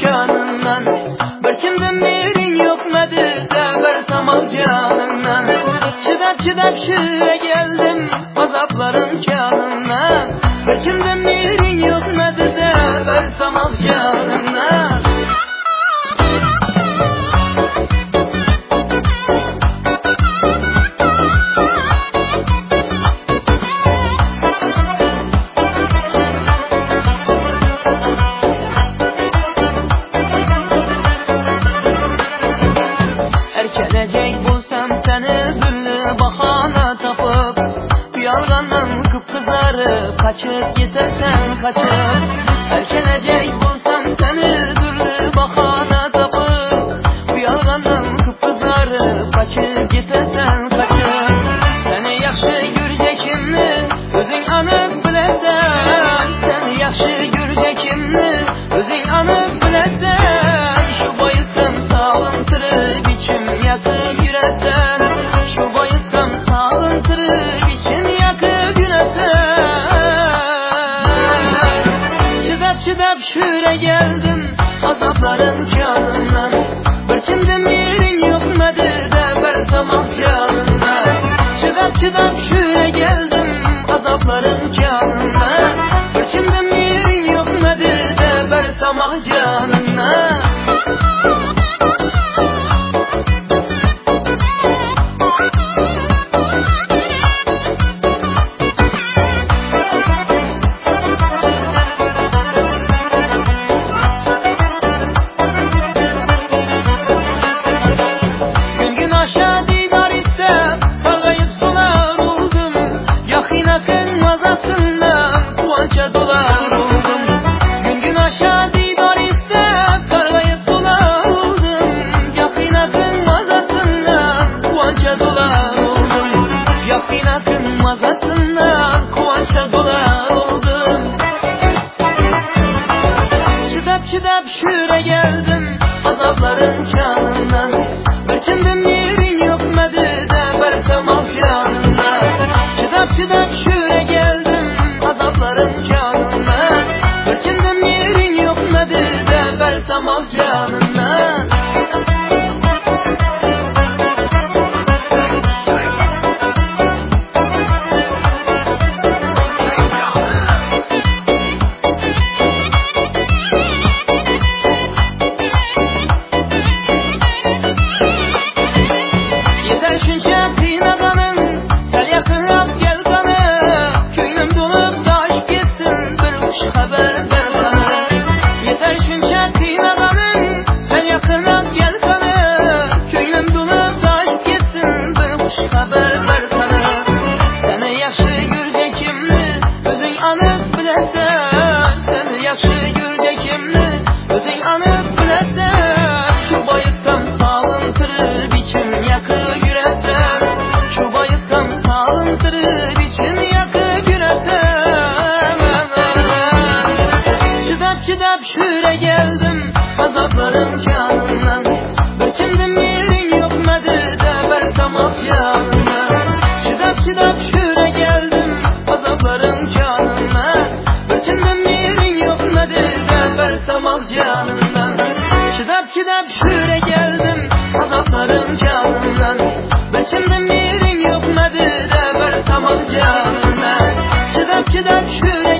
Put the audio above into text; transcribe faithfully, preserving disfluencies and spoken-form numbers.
canından. Bir kimden merin yokmadı da versamam canından. Çıdap çıdap şöyle geldim azapların canından. Bir kimden merin yokmadı da versamam canından. Erkelecek bulsam seni türlü bahane tapıp, yalgandan kıpkızarıp kaçıp gidersen kaçıp. Erkelecek bulsam seni türlü bahane tapıp, yalgandan kıpkızarıp kaçıp gidersen kaçıp. Seni yaxşı görecekimni özün anıp bilesen, seni yaxşı görecekimni özün anıp bilesen. Şu bayısın sağlantırıp içim yakıp yürekten, şu bayısın sağlantırıp içim yakıp yürekten. Çıdap çıdap şöyle geldim azapların canından. Bir kimden yerin yokmadı da versamam canından. Çıdap çıdap şöyle geldim azapların canından. Bir kimden yerin yokmadı da versamam canından. Mazasından kuança dolar oldum. Çıdap çıdap şöyle geldim azapların canından. Bir kimden yerin yokmadı da versamam canından. Çıdap çıdap şöyle geldim azapların canından. Bir kimden yerin yokmadı da versamam canından. Çıdap şöyle geldim azapların canından. Bir kimden yerin yokmadı da versamam canından. Çıdap çıdap şöyle geldim azapların canından. Bir kimden yerin yokmadı da versamam canından. Çıdap çıdap şöyle geldim azapların canından. Bir kimden yerin yokmadı da versamam canından. Çıdap çıdap şöyle